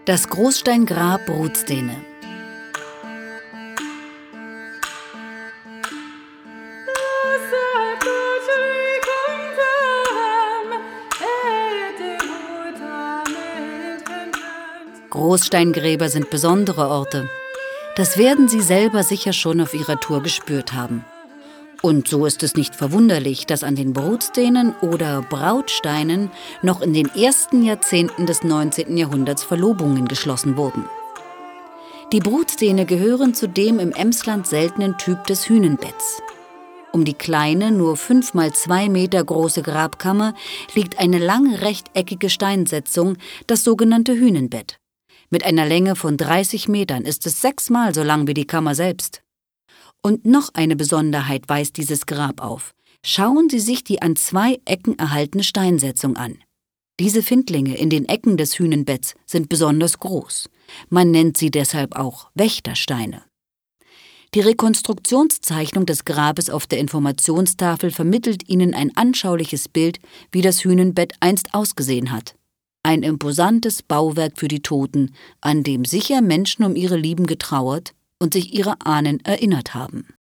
Das Großsteingrab Brutstene. Großsteingräber sind besondere Orte. Das werden Sie selber sicher schon auf Ihrer Tour gespürt haben. Und so ist es nicht verwunderlich, dass an den Brutstenen oder Brautsteinen noch in den ersten Jahrzehnten des 19. Jahrhunderts Verlobungen geschlossen wurden. Die Brutstene gehören zu dem im Emsland seltenen Typ des Hünenbetts. Um die kleine, nur 5 mal 2 Meter große Grabkammer liegt eine lange rechteckige Steinsetzung, das sogenannte Hünenbett. Mit einer Länge von 30 Metern ist es 6-mal so lang wie die Kammer selbst. Und noch eine Besonderheit weist dieses Grab auf. Schauen Sie sich die an 2 Ecken erhaltene Steinsetzung an. Diese Findlinge in den Ecken des Hünenbetts sind besonders groß. Man nennt sie deshalb auch Wächtersteine. Die Rekonstruktionszeichnung des Grabes auf der Informationstafel vermittelt Ihnen ein anschauliches Bild, wie das Hünenbett einst ausgesehen hat. Ein imposantes Bauwerk für die Toten, an dem sicher Menschen um ihre Lieben getrauert und sich ihrer Ahnen erinnert haben.